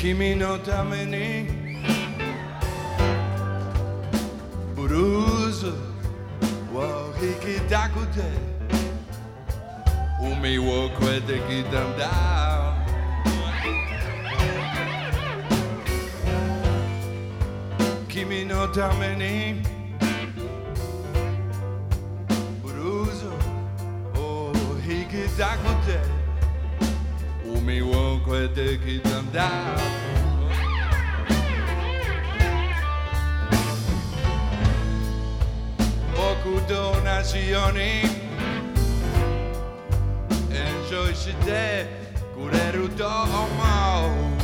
君のためにブルーズを弾きたくて海を越えてきたんだ君のためにブルーズを弾きたくて海を越えてきたんだ僕と同じようにエンジョイしてくれると思う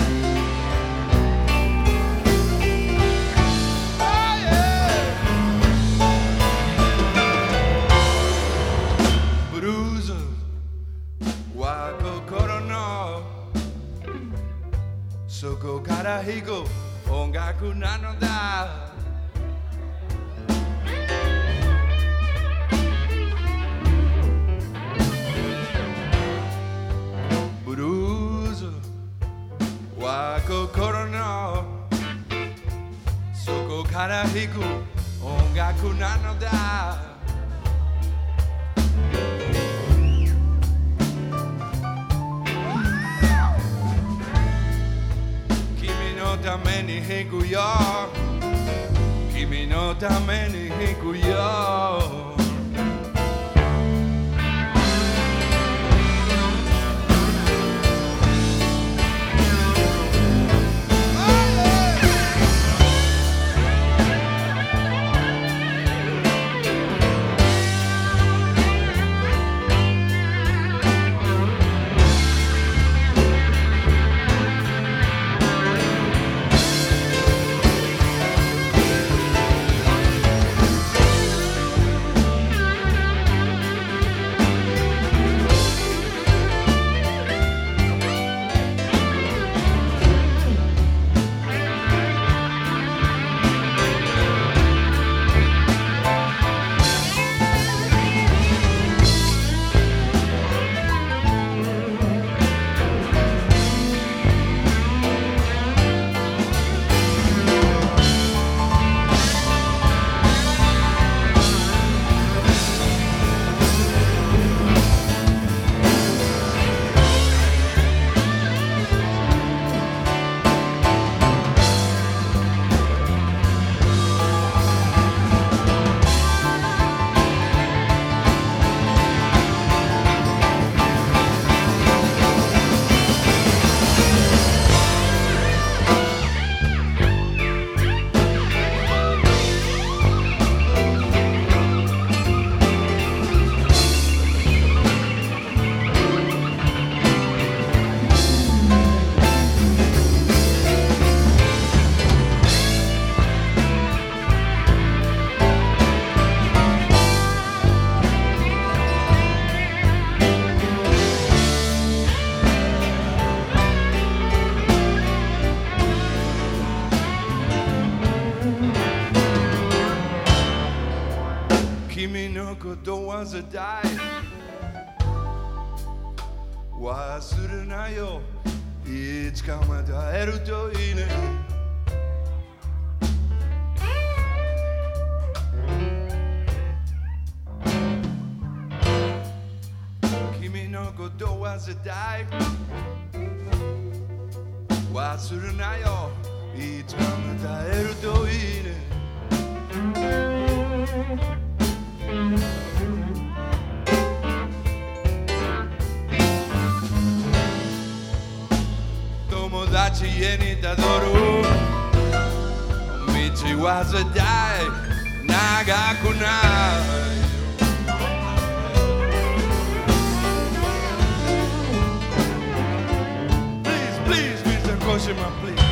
ブルーズは心の底から弾く音楽なのだブルーズは心の底から弾く音楽なのだ君のために弾くよ君のために弾くよ君のことは絶対忘れないよいつかまた会えるといいね君のことは絶対忘れないよいつかまた会えるといいね友達家にたどる道は絶対長くないPlease, Mr. Koshima, please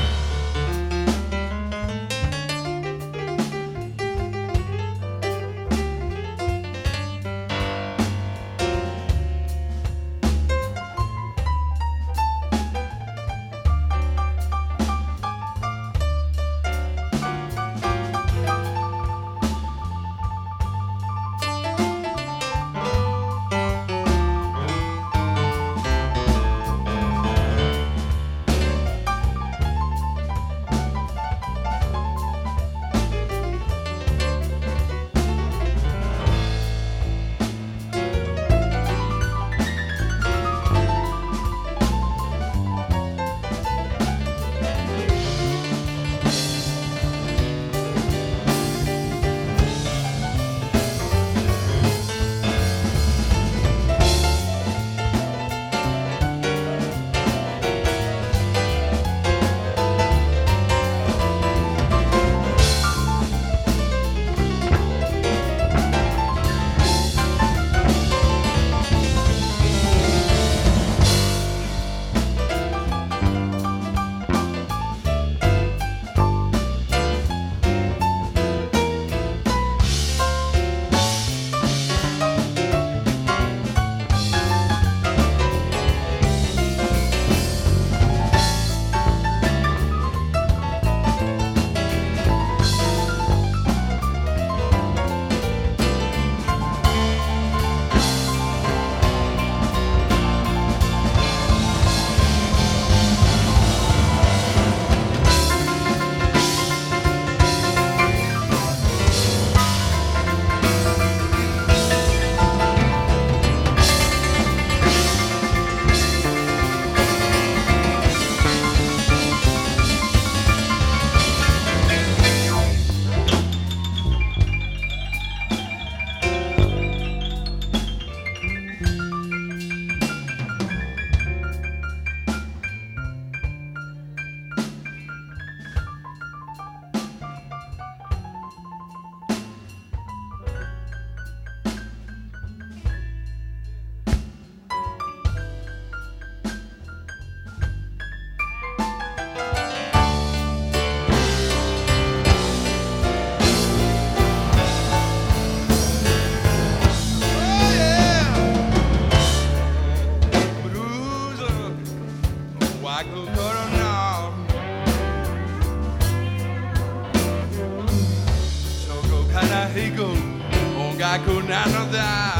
higo, onga kunanoda.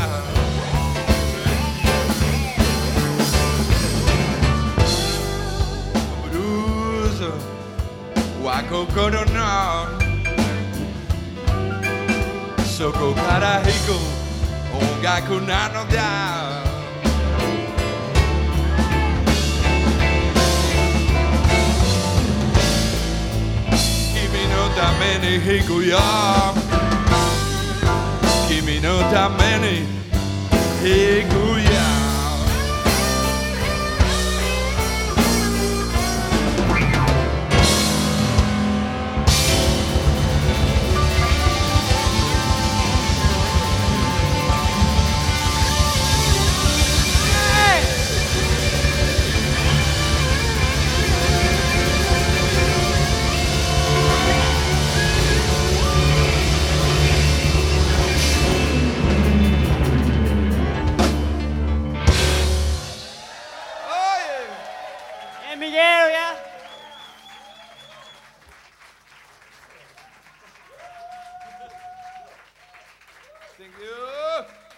Bruzo, wako corona. Soko kara higo, onga kunanoda. Tameni hikuya, kimi no tameni hikuya. Miguel, yeah? Thank you.